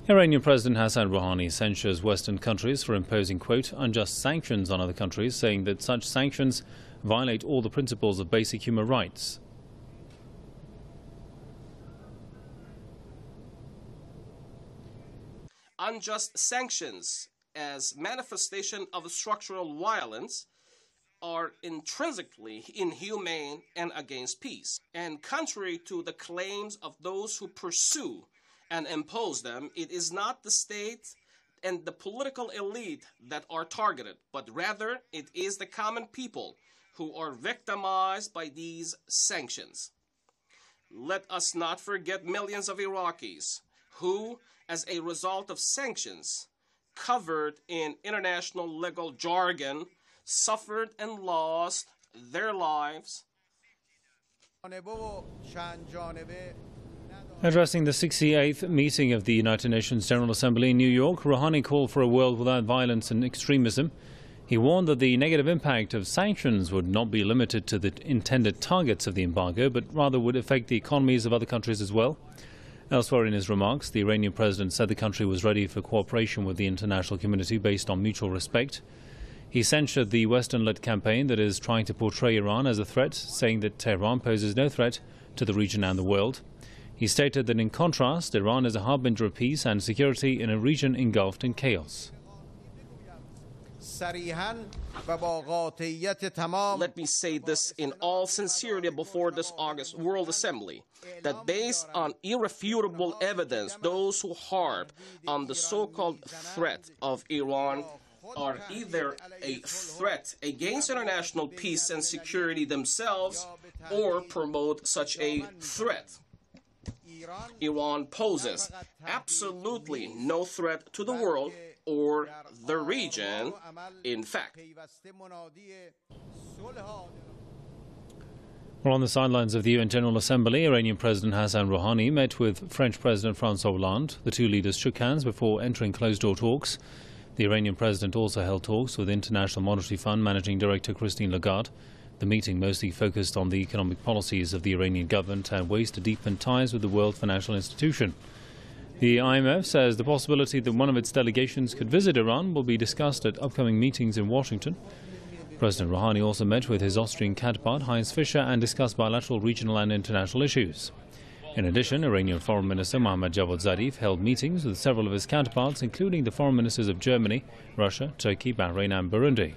Iranian President Hassan Rouhani censures Western countries for imposing, quote, unjust sanctions on other countries, saying that such sanctions violate all the principles of basic human rights. Unjust sanctions as manifestation of structural violence are intrinsically inhumane and against peace, and contrary to the claims of those who pursue and impose them, it is not the state and the political elite that are targeted, but rather it is the common people who are victimized by these sanctions. Let us not forget millions of Iraqis who, as a result of sanctions covered in international legal jargon, suffered and lost their lives. Addressing the 68th meeting of the United Nations General Assembly in New York, Rouhani called for a world without violence and extremism. He warned that the negative impact of sanctions would not be limited to the intended targets of the embargo, but rather would affect the economies of other countries as well. Elsewhere in his remarks, the Iranian president said the country was ready for cooperation with the international community based on mutual respect. He censured the Western-led campaign that is trying to portray Iran as a threat, saying that Tehran poses no threat to the region and the world. He stated that in contrast, Iran is a harbinger of peace and security in a region engulfed in chaos. Let me say this in all sincerity before this August World Assembly, that based on irrefutable evidence, those who harp on the so-called threat of Iran are either a threat against international peace and security themselves or promote such a threat. Iran poses absolutely no threat to the world or the region, in fact. Well, on the sidelines of the UN General Assembly, Iranian President Hassan Rouhani met with French President François Hollande. The two leaders shook hands before entering closed-door talks. The Iranian president also held talks with International Monetary Fund Managing Director Christine Lagarde. The meeting mostly focused on the economic policies of the Iranian government and ways to deepen ties with the world financial institution. The IMF says the possibility that one of its delegations could visit Iran will be discussed at upcoming meetings in Washington. President Rouhani also met with his Austrian counterpart Heinz Fischer and discussed bilateral, regional and international issues. In addition, Iranian Foreign Minister Mohammad Javad Zarif held meetings with several of his counterparts, including the foreign ministers of Germany, Russia, Turkey, Bahrain and Burundi.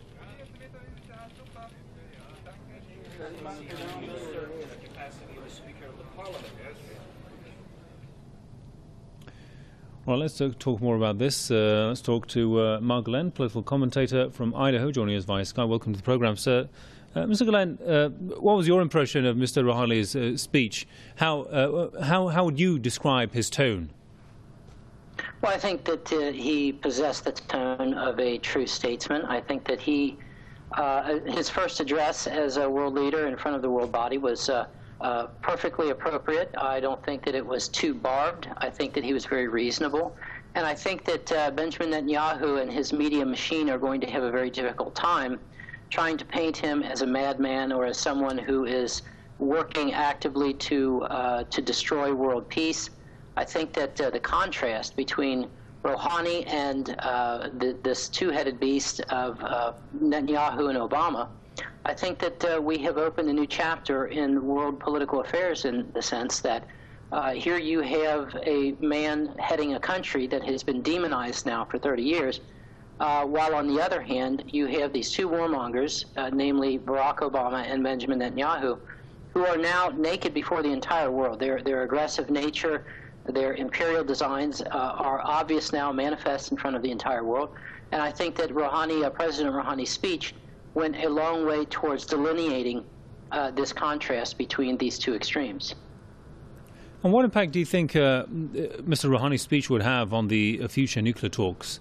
Well, let's talk more about this. Let's talk to Mark Glenn, political commentator from Idaho, joining us via Skype. Welcome to the program, sir. Mr. Glenn, what was your impression of Mr. Rouhani's speech? How would you describe his tone? Well, I think that he possessed the tone of a true statesman. I think that his first address as a world leader in front of the world body was perfectly appropriate. I don't think that it was too barbed. I think that he was very reasonable. And I think that Benjamin Netanyahu and his media machine are going to have a very difficult time trying to paint him as a madman or as someone who is working actively to destroy world peace. I think that the contrast between Rouhani and this two-headed beast of Netanyahu and Obama, I think that we have opened a new chapter in world political affairs in the sense that here you have a man heading a country that has been demonized now for 30 years, while on the other hand, you have these two warmongers, namely Barack Obama and Benjamin Netanyahu, who are now naked before the entire world. Their aggressive nature, their imperial designs are obvious now, manifest in front of the entire world. And I think that President Rouhani's speech went a long way towards delineating this contrast between these two extremes. And what impact do you think Mr. Rouhani's speech would have on the future nuclear talks?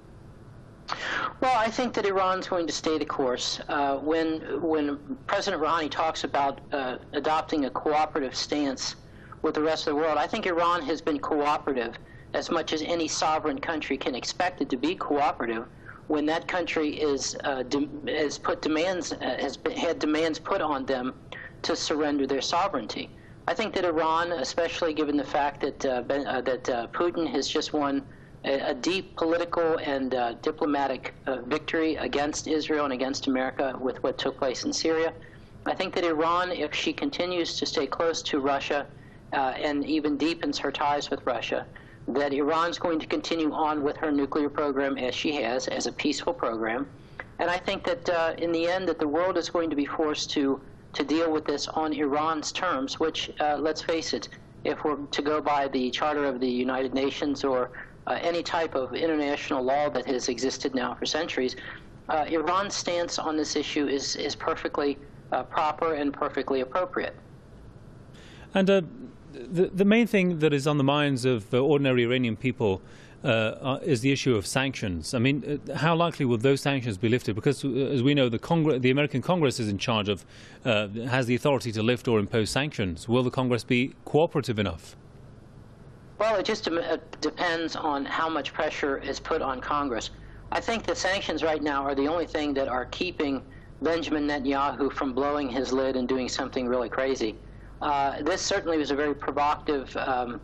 Well, I think that Iran's going to stay the course. When President Rouhani talks about adopting a cooperative stance with the rest of the world, I think Iran has been cooperative as much as any sovereign country can expect it to be cooperative when that country has had demands put on them to surrender their sovereignty. I think that Iran, especially given the fact that Putin has just won a deep political and diplomatic victory against Israel and against America with what took place in Syria, I think that Iran, if she continues to stay close to Russia and even deepens her ties with Russia, that Iran's going to continue on with her nuclear program as she has, as a peaceful program. And I think that in the end that the world is going to be forced to deal with this on Iran's terms, which, let's face it, if we're to go by the Charter of the United Nations or any type of international law that has existed now for centuries, Iran's stance on this issue is perfectly proper and perfectly appropriate. And the main thing that is on the minds of ordinary Iranian people is the issue of sanctions. I mean, how likely will those sanctions be lifted? Because, as we know, the American Congress is in charge of, has the authority to lift or impose sanctions. Will the Congress be cooperative enough? Well, it just depends on how much pressure is put on Congress. I think the sanctions right now are the only thing that are keeping Benjamin Netanyahu from blowing his lid and doing something really crazy. This certainly was a very provocative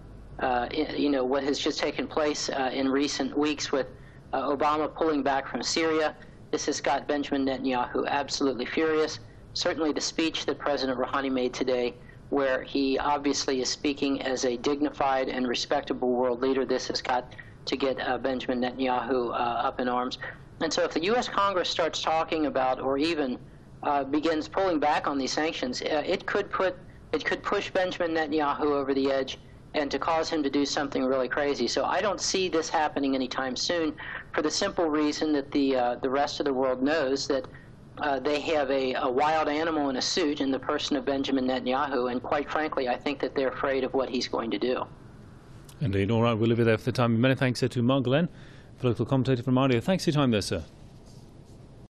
what has just taken place in recent weeks with Obama pulling back from Syria. This has got Benjamin Netanyahu absolutely furious. Certainly the speech that President Rouhani made today, where he obviously is speaking as a dignified and respectable world leader, this has got to get Benjamin Netanyahu up in arms. And so if the U.S. Congress starts talking about or even begins pulling back on these sanctions, it could push Benjamin Netanyahu over the edge and to cause him to do something really crazy. So I don't see this happening anytime soon, for the simple reason that the rest of the world knows that they have a wild animal in a suit in the person of Benjamin Netanyahu, and quite frankly, I think that they're afraid of what he's going to do. Indeed. All right, we'll leave it there for the time. Many thanks to Mark Glenn, political commentator from RDO. Thanks for your time there, sir.